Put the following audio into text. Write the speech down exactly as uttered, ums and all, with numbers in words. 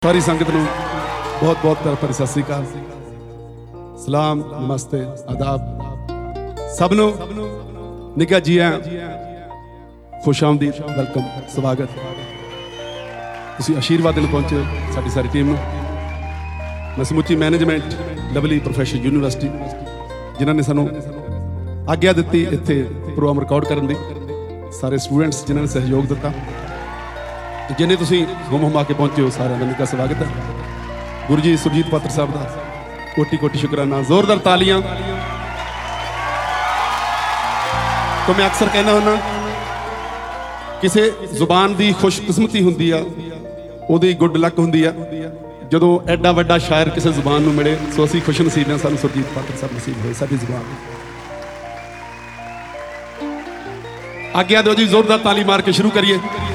सारी संगत नूं बहुत बहुत प्यार भरी सत श्री अकाल, सलाम, नमस्ते, आदाब सब नूं निघा जी आया, खुश आमदीद, वेलकम, स्वागत। तुसीं आशीर्वाद देण पहुंचे साडी सारी टीम नूं। मैं समुची मैनेजमेंट लवली प्रोफैशनल यूनीवर्सिटी जिन्हां ने सानूं आग्या दित्ती इत्थे प्रोग्राम रिकॉर्ड करन दी, सारे स्टूडेंट्स जिन्हां ने सहयोग दित्ता, जिन्हें तुसीं घुम घुमा के पहुंचे हो, सारे का निੱਘਾ स्वागत है। गुरु जी सुरजीत पात्र साहब का कोटि कोटि शुकराना, जोरदार तालियां। तो मैं अक्सर कहना हुन्ना किसी जुबान की खुशकिस्मती हुंदी आ, उहदी गुड लक हुंदी आ जदों एडा वड्डा शायर किसी जुबान नूं मिले। सो असीं खुश नसीब हां, सानूं सुरजीत पात्र साहब नसीब होए साडी जुबान। आग्या दो जी, जोरदार ताली मार के शुरू करिए।